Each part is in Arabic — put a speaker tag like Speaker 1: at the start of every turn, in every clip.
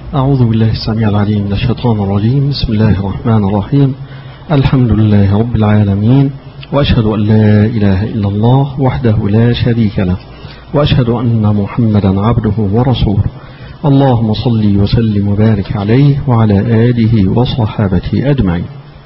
Speaker 1: أعوذ بالله السميع العليم من الشيطان الرجيم. بسم الله الرحمن الرحيم. الحمد لله رب العالمين، وأشهد أن لا إله إلا الله وحده لا شريك له، وأشهد أن محمدا عبده ورسوله. اللهم صل وسلم وبارك عليه وعلى آله وصحابته أجمعين.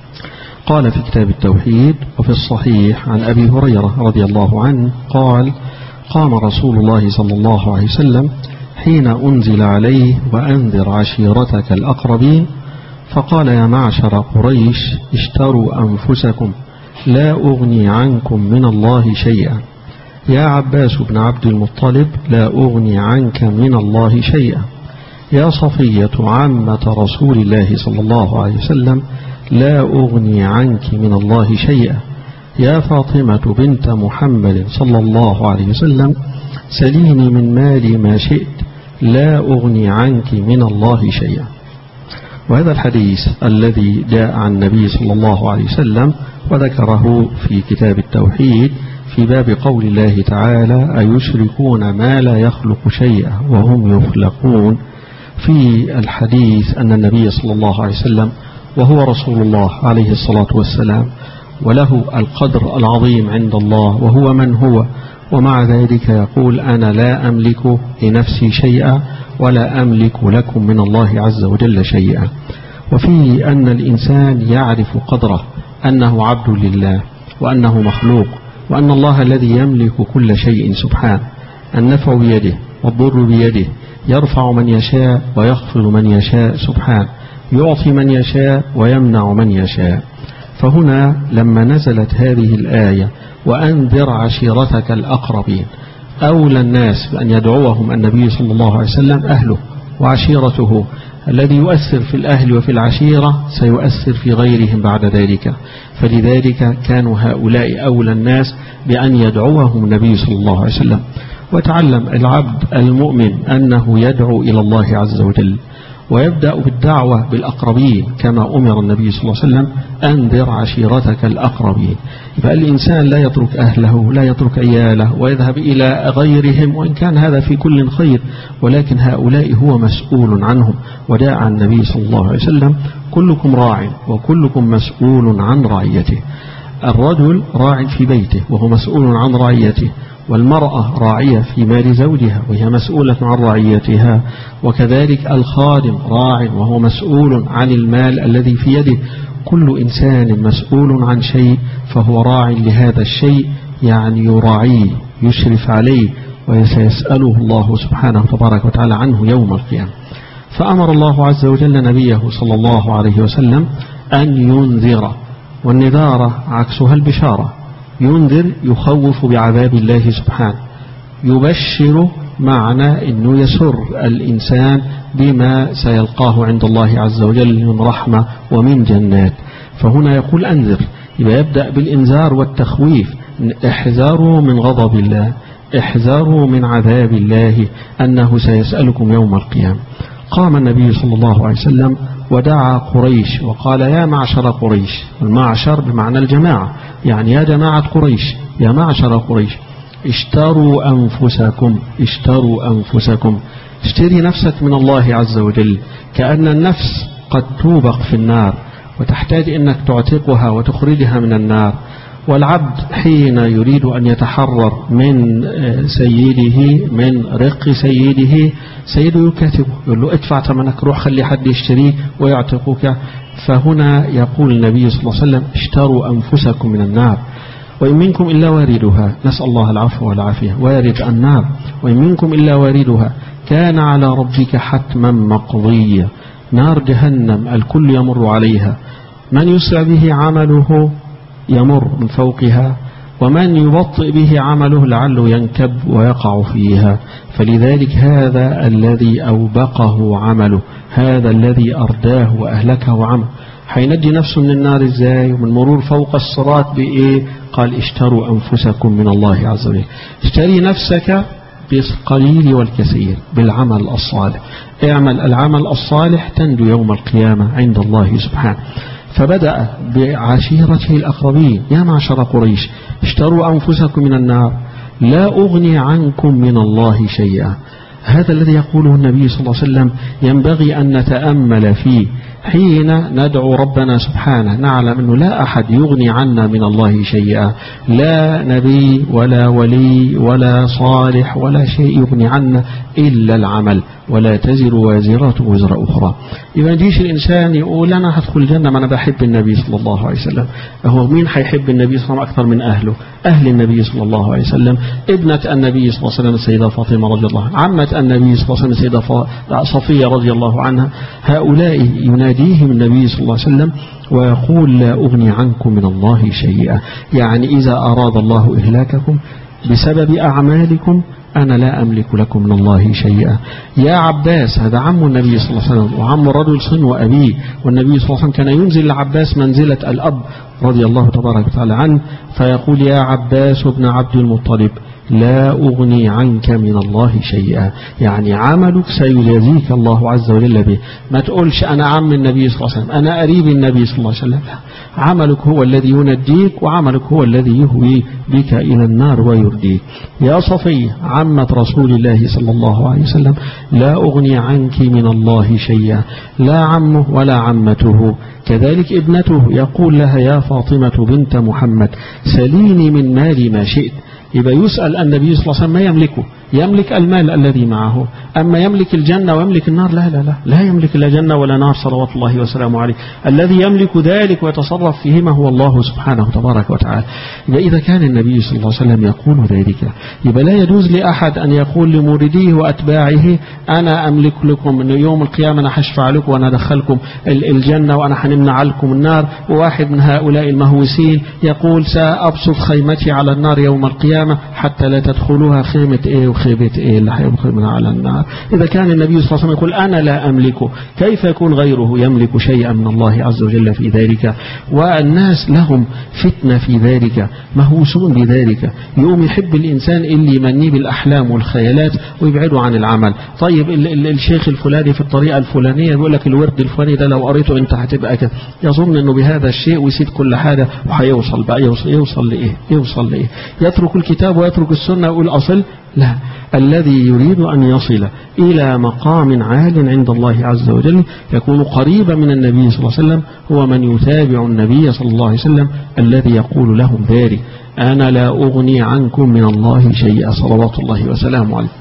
Speaker 1: قال في كتاب التوحيد وفي الصحيح عن أبي هريرة رضي الله عنه قال: قام رسول الله صلى الله عليه وسلم حين أنزل عليه: وأنذر عشيرتك الأقربين، فقال: يا معشر قريش اشتروا أنفسكم لا أغني عنكم من الله شيئا. يا عباس بن عبد المطلب لا أغني عنك من الله شيئا. يا صفية عمة رسول الله صلى الله عليه وسلم لا أغني عنك من الله شيئا. يا فاطمة بنت محمد صلى الله عليه وسلم سليني من مالي ما شئت لا أغني عنك من الله شيئا. وهذا الحديث الذي جاء عن النبي صلى الله عليه وسلم وذكره في كتاب التوحيد في باب قول الله تعالى: أيشركون ما لا يخلق شيئا وهم يخلقون. في الحديث أن النبي صلى الله عليه وسلم وهو رسول الله عليه الصلاة والسلام وله القدر العظيم عند الله وهو من هو، ومع ذلك يقول: أنا لا أملك لنفسي شيئا ولا أملك لكم من الله عز وجل شيئا. وفيه أن الإنسان يعرف قدره، أنه عبد لله وأنه مخلوق، وأن الله الذي يملك كل شيء سبحانه، النفع بيده والضر بيده، يرفع من يشاء ويخفض من يشاء سبحانه، يعطي من يشاء ويمنع من يشاء. فهنا لما نزلت هذه الآية: وأنذر عشيرتك الأقربين، أولى الناس بأن يدعوهم النبي صلى الله عليه وسلم أهله وعشيرته. الذي يؤثر في الأهل وفي العشيرة سيؤثر في غيرهم بعد ذلك، فلذلك كانوا هؤلاء أولى الناس بأن يدعوهم النبي صلى الله عليه وسلم. وتعلم العبد المؤمن أنه يدعو إلى الله عز وجل، ويبدأ بالدعوة بالأقربين كما أمر النبي صلى الله عليه وسلم: أنذر عشيرتك الأقربين. فالإنسان لا يترك أهله، لا يترك عياله ويذهب إلى غيرهم، وإن كان هذا في كل خير، ولكن هؤلاء هو مسؤول عنهم. وداع النبي صلى الله عليه وسلم: كلكم راع وكلكم مسؤول عن رعيته. الرجل راع في بيته وهو مسؤول عن رعيته، والمرأة راعية في مال زوجها وهي مسؤولة عن رعيتها، وكذلك الخادم راع وهو مسؤول عن المال الذي في يده. كل إنسان مسؤول عن شيء فهو راع لهذا الشيء، يعني يراعيه يشرف عليه، وسيسأله الله سبحانه تبارك وتعالى عنه يوم القيامة. فأمر الله عز وجل نبيه صلى الله عليه وسلم أن ينذر، والنذارة عكسها البشارة. ينذر يخوف بعذاب الله سبحانه، يبشر معنى أنه يسر الإنسان بما سيلقاه عند الله عز وجل من رحمة ومن جنات. فهنا يقول أنذر، يبدأ بالإنذار والتخويف: احذروا من غضب الله، احذروا من عذاب الله أنه سيسألكم يوم القيامة. قام النبي صلى الله عليه وسلم ودعا قريش وقال: يا معشر قريش. المعشر بمعنى الجماعة، يعني يا جماعة قريش، يا معشر قريش، اشتروا أنفسكم، اشتروا أنفسكم. اشتري نفسك من الله عز وجل، كأن النفس قد توبق في النار وتحتاج أنك تعتقها وتخرجها من النار. والعبد حين يريد أن يتحرر من سيده، من رق سيده، سيده يكاتبه يقول له: ادفع ثمنك، روح خلي حد يشتريك ويعتقك. فهنا يقول النبي صلى الله عليه وسلم: اشتروا أنفسكم من النار، وإن منكم إلا واردها. نسأل الله العفو والعافية. وارد النار، وإن منكم إلا واردها كان على ربك حتما مقضيا. نار جهنم الكل يمر عليها، من يسرع به عمله يمر من فوقها، ومن يبطئ به عمله لعله ينكب ويقع فيها. فلذلك هذا الذي أوبقه عمله، هذا الذي أرداه وأهلكه عمله. حينجي نفسه من النار إزاي؟ ومن مرور فوق الصراط بإيه؟ قال: اشتروا أنفسكم من الله عز وجل. اشتري نفسك بالقليل والكثير، بالعمل الصالح. اعمل العمل الصالح تنجو يوم القيامة عند الله سبحانه. فبدأ بعشيرته الأقربين: يا معشر قريش اشتروا أنفسكم من النار لا أغني عنكم من الله شيئا. هذا الذي يقوله النبي صلى الله عليه وسلم ينبغي أن نتأمل فيه حين ندعو ربنا سبحانه. نعلم أنه لا أحد يغني عنا من الله شيئا، لا نبي ولا ولي ولا صالح ولا شيء يغني عنا إلا العمل، ولا تزر وازرة وزر أخرى. إذا يجيش الإنسان يقول أنا هدخل الجنة ما أنا بحب النبي صلى الله عليه وسلم. هو مين هيحب النبي صلى الله عليه وسلم أكثر من أهله؟ أهل النبي صلى الله عليه وسلم، ابنة النبي صلى الله عليه وسلم السيدة فاطمة رضي الله عنها، عمة النبي صلى الله عليه وسلم السيدة صفية رضي الله عنها. هؤلاء يناديهم النبي صلى الله عليه وسلم ويقول لا أغني عنكم من الله شيئا. يعني إذا أراد الله إهلاككم بسبب أعمالكم أنا لا أملك لكم من الله شيئا. يا عباس، هذا عم النبي صلى الله عليه وسلم وعم الرجل صنو أبيه، والنبي صلى الله عليه وسلم كان ينزل لعباس منزلة الأب رضي الله تبارك وتعالى عنه، فيقول يا عباس بن عبد المطلب لا أغني عنك من الله شيئا. يعني عملك سيجازيك الله عز وجل به. ما تقولش أنا عم النبي صلى الله عليه وسلم، أنا قريب النبي صلى الله عليه وسلم. عملك هو الذي ينجيك، وعملك هو الذي يهوي بك إلى النار ويرديك. يا صفية عمة رسول الله صلى الله عليه وسلم لا أغني عنك من الله شيئا، لا عمه ولا عمته. كذلك ابنته يقول لها يا فاطمة بنت محمد سليني من مالي ما شئت. يبقى يسأل النبي صلى الله عليه وسلم ما يملكه، يملك المال الذي معه، أما يملك الجنة ويملك النار لا لا لا لا يملك لا جنة ولا نار صلوات الله وسلامه عليه. الذي يملك ذلك ويتصرف فيهما هو الله سبحانه تبارك وتعالى. يبقى إذا كان النبي صلى الله عليه وسلم يقول ذلك، يبقى لا يجوز لأحد أن يقول لمريديه وأتباعه أنا أملك لكم من يوم القيامة، أنا هشفع لكم وأنا أدخلكم الجنة وأنا هنمنع لكم النار. وواحد من هؤلاء المهوسين يقول سأبسط خيمتي على النار يوم القيامة حتى لا تدخلوها. خيمة إيه وخيمة إيه اللي هيدخل منها على النار؟ إذا كان النبي صلى الله عليه وسلم يقول أنا لا أملكه، كيف يكون غيره يملك شيئا من الله عز وجل في ذلك؟ والناس لهم فتنة في ذلك، مهووسون بذلك. يقوم يحب الإنسان اللي يمنيه بالأحلام والخيالات ويبعده عن العمل. طيب الشيخ الفلاني في الطريقة الفلانية يقول لك الورد الفلاني ده لو قريته أنت هتبقى كده، يظن أنه بهذا الشيء ويسيب كل حاجة وهيوصل بقى. يوصل لإيه؟ يوصل لإيه؟ يترك الكتاب ويترك السنة ويقول أصل؟ لا، الذي يريد أن يصل إلى مقام عال عند الله عز وجل يكون قريبا من النبي صلى الله عليه وسلم هو من يتابع النبي صلى الله عليه وسلم الذي يقول لهم ذلك أنا لا أغني عنكم من الله شيئا صلوات الله وسلامه عليه.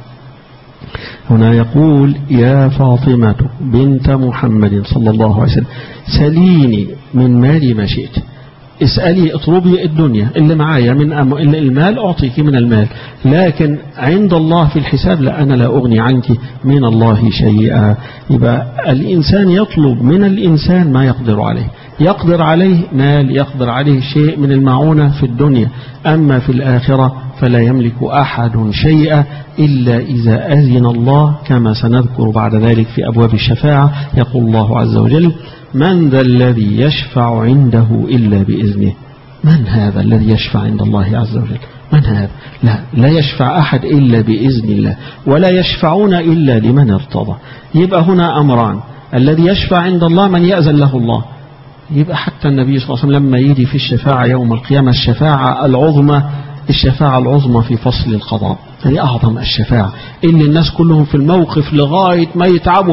Speaker 1: هنا يقول يا فاطمة بنت محمد صلى الله عليه وسلم سليني من مالي ما شئت. اسألي اطلبي الدنيا اللي معايا من المال أعطيك من المال، لكن عند الله في الحساب لا، أنا لا أغني عنك من الله شيئا. يبقى الإنسان يطلب من الإنسان ما يقدر عليه، يقدر عليه مال، يقدر عليه شيء من المعونة في الدنيا، أما في الآخرة فلا يملك أحد شيئا إلا إذا أذن الله، كما سنذكر بعد ذلك في أبواب الشفاعة. يقول الله عز وجل من ذا الذي يشفع عنده إلا بإذنه. من هذا الذي يشفع عند الله عز وجل؟ من هذا؟ لا يشفع أحد إلا بإذن الله، ولا يشفعون إلا لمن ارتضى. يبقى هنا أمران، الذي يشفع عند الله من يأذن له الله. يبقى حتى النبي صلى الله عليه وسلم لما يجي في الشفاعة يوم القيامة الشفاعة العظمى في فصل القضاء، هذه أعظم الشفاعة اللي الناس كلهم في الموقف لغاية ما يتعبوا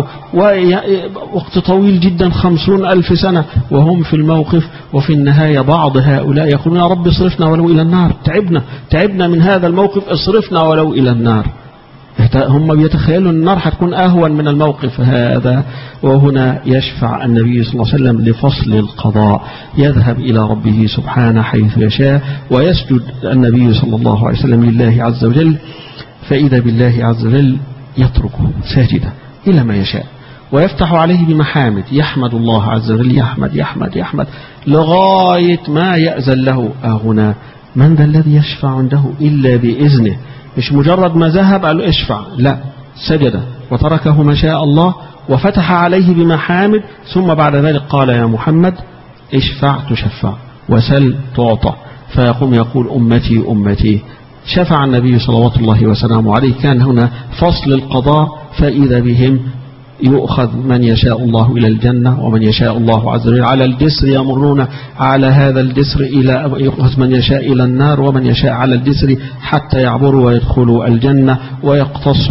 Speaker 1: وقت طويل جدا 50,000 سنة وهم في الموقف، وفي النهاية بعض هؤلاء يقولون يا رب اصرفنا ولو إلى النار، تعبنا من هذا الموقف، اصرفنا ولو إلى النار. هم بيتخيلوا أن النار هتكون أهون من الموقف هذا. وهنا يشفع النبي صلى الله عليه وسلم لفصل القضاء، يذهب إلى ربه سبحانه حيث يشاء، ويسجد النبي صلى الله عليه وسلم لله عز وجل، فإذا بالله عز وجل يتركه ساجدا إلى ما يشاء، ويفتح عليه بمحامد، يحمد الله عز وجل، يحمد لغاية ما يأذن له. هنا من ذا الذي يشفع عنده إلا بإذنه، مش مجرد ما ذهب قال له اشفع، لا، سجد وتركه ما شاء الله وفتح عليه بمحامد، ثم بعد ذلك قال يا محمد اشفع تشفع وسل تعطى، فيقوم يقول أمتي. شفع النبي صلوات الله وسلامه عليه. كان هنا فصل القضاء، فإذا بهم يؤخذ من يشاء الله إلى الجنة ومن يشاء الله عز وجل على الجسر، يمرون على هذا الجسر إلى يؤخذ من يشاء إلى النار ومن يشاء على الجسر حتى يعبروا ويدخلوا الجنة، ويقتص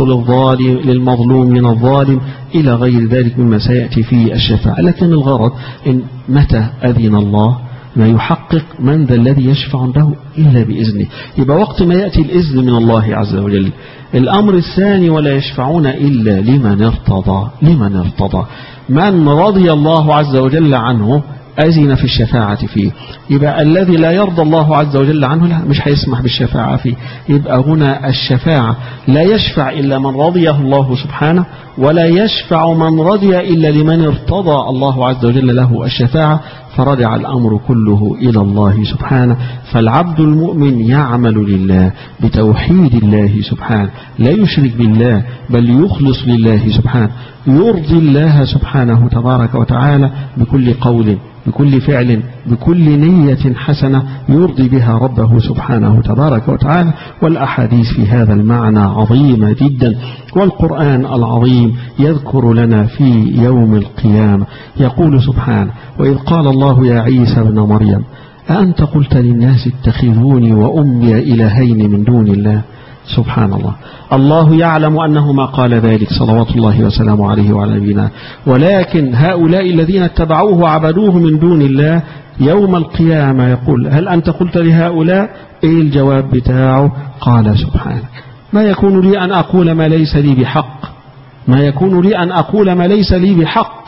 Speaker 1: للمظلوم من الظالم إلى غير ذلك مما سيأتي في الشفاعة. لكن الغرض إن متى أذن الله ما يحقق من ذا الذي يشفع عنده إلا بإذنه، يبقى وقت ما يأتي الإذن من الله عز وجل. الأمر الثاني ولا يشفعون إلا لمن ارتضى. لمن ارتضى من رضي الله عز وجل عنه أذن في الشفاعة فيه. يبقى الذي لا يرضى الله عز وجل عنه لا مش هيسمح بالشفاعة فيه. يبقى هنا الشفاعة لا يشفع إلا من رضيه الله سبحانه، ولا يشفع من رضي إلا لمن ارتضى الله عز وجل له الشفاعة، فرجع الأمر كله إلى الله سبحانه. فالعبد المؤمن يعمل لله بتوحيد الله سبحانه، لا يشرك بالله بل يخلص لله سبحانه، يرضي الله سبحانه تبارك وتعالى بكل قول بكل فعل بكل نية حسنة يرضي بها ربه سبحانه تبارك وتعالى. والأحاديث في هذا المعنى عظيمة جدا، والقرآن العظيم يذكر لنا في يوم القيامة يقول سبحانه: وإذ قال الله يا عيسى ابن مريم أأنت قلت للناس اتخذوني وأمي إلهين من دون الله. سبحان الله، الله يعلم أنه ما قال ذلك صلوات الله وسلامه عليه وعلى نبينا، ولكن هؤلاء الذين اتبعوه وعبدوه من دون الله يوم القيامة يقول: هل أنت قلت لهؤلاء؟ إيه الجواب بتاعه؟ قال سبحانه: ما يكون لي أن أقول ما ليس لي بحق، ما يكون لي أن أقول ما ليس لي بحق،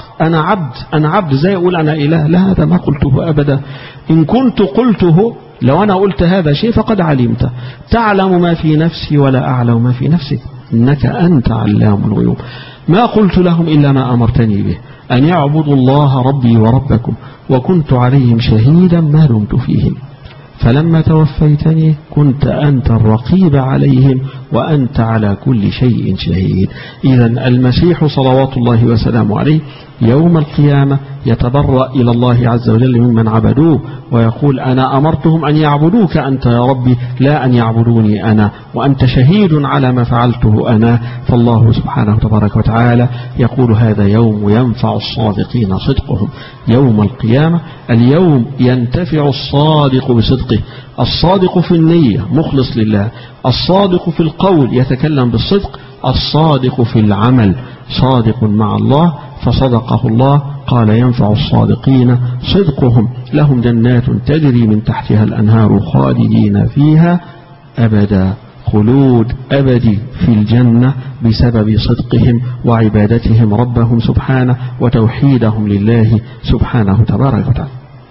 Speaker 1: أنا عبد زي أقول أنا إله؟ لا، هذا ما قلته أبدا. إن كنت قلته، لو أنا قلت هذا شيء فقد علمت، تعلم ما في نفسي ولا أعلم ما في نفسك، إنك أنت علام الغيوب. ما قلت لهم إلا ما أمرتني به، أن يعبدوا الله ربي وربكم، وكنت عليهم شهيدا ما دمت فيهم، فلما توفيتني كنت أنت الرقيب عليهم وأنت على كل شيء شهيد. إذن المسيح صلوات الله وسلامه عليه يوم القيامة يتبرأ إلى الله عز وجل ممن عبدوه، ويقول: أنا أمرتهم أن يعبدوك أنت يا ربي لا أن يعبدوني أنا، وأنت شهيد على ما فعلته أنا. فالله سبحانه تبارك وتعالى يقول: هذا يوم ينفع الصادقين صدقهم. يوم القيامة اليوم ينتفع الصادق بصدقه، الصادق في النية مخلص لله، الصادق في القول يتكلم بالصدق، الصادق في العمل صادق مع الله فصدقه الله. قال: ينفع الصادقين صدقهم، لهم جنات تجري من تحتها الأنهار خالدين فيها أبدا، خلود أبدي في الجنة بسبب صدقهم وعبادتهم ربهم سبحانه وتوحيدهم لله سبحانه تبارك وتعالى.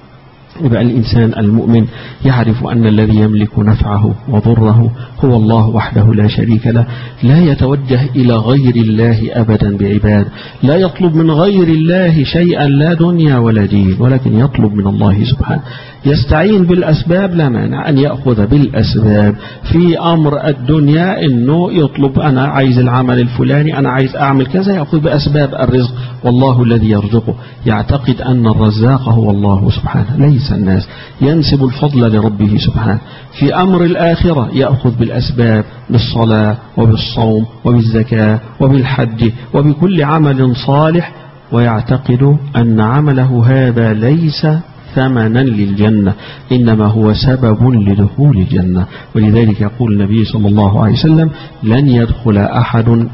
Speaker 1: يبقى الإنسان المؤمن يعرف أن الذي يملك نفعه وضره هو الله وحده لا شريك له، لا يتوجه إلى غير الله أبدا بعباد، لا يطلب من غير الله شيئا لا دنيا ولا دين، ولكن يطلب من الله سبحانه. يستعين بالأسباب، لا مانع أن يأخذ بالأسباب في أمر الدنيا، إنه يطلب أنا عايز العمل الفلاني، أنا عايز أعمل كذا، يأخذ بأسباب الرزق، والله الذي يرزقه، يعتقد أن الرزاق هو الله سبحانه ليس الناس، ينسب الفضل لربه سبحانه. في أمر الآخرة يأخذ بالأسباب، بالصلاة وبالصوم وبالزكاة وبالحج وبكل عمل صالح، ويعتقد أن عمله هذا ليس ثمنا للجنة، إنما هو سبب لدخول الجنة. ولذلك يقول النبي صلى الله عليه وسلم: لن يدخل أحد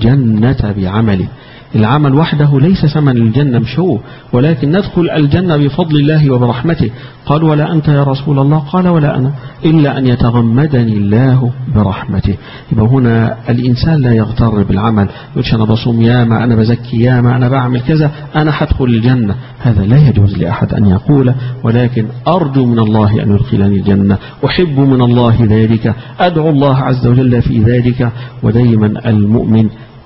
Speaker 1: الجنة بعمله. العمل وحده ليس ثمن للجنة، مش هو، ولكن ندخل الجنة بفضل الله وبرحمته. قال: ولا أنت يا رسول الله؟ قال: ولا أنا، إلا أن يتغمدني الله برحمته. يبقى هنا الإنسان لا يغتر بالعمل، يقولش أنا بصوم ياما، أنا بزكي ياما، أنا بعمل كذا، أنا هدخل الجنة. هذا لا يجوز لأحد أن يقول، ولكن أرجو من الله أن يدخلني الجنة، أحب من الله ذلك، أدعو الله عز وجل في ذلك. ودايما المؤمن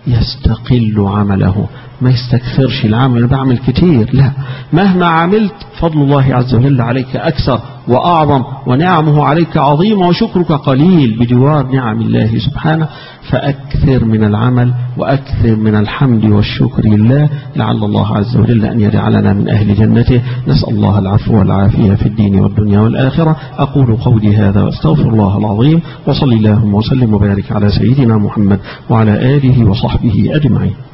Speaker 1: يستقل عمله، ما يستكثرش العمل، بعمل كتير، لا، مهما عملت فضل الله عز وجل عليك أكثر وأعظم، ونعمه عليك عظيمة، وشكرك قليل بجوار نعم الله سبحانه. فأكثر من العمل وأكثر من الحمد والشكر لله، لعل الله عز وجل أن يجعلنا من أهل جنته. نسأل الله العفو والعافية في الدين والدنيا والآخرة. أقول قولي هذا واستغفر الله العظيم، وصلي اللهم وسلم وبارك على سيدنا محمد وعلى آله وصحبه أجمعين.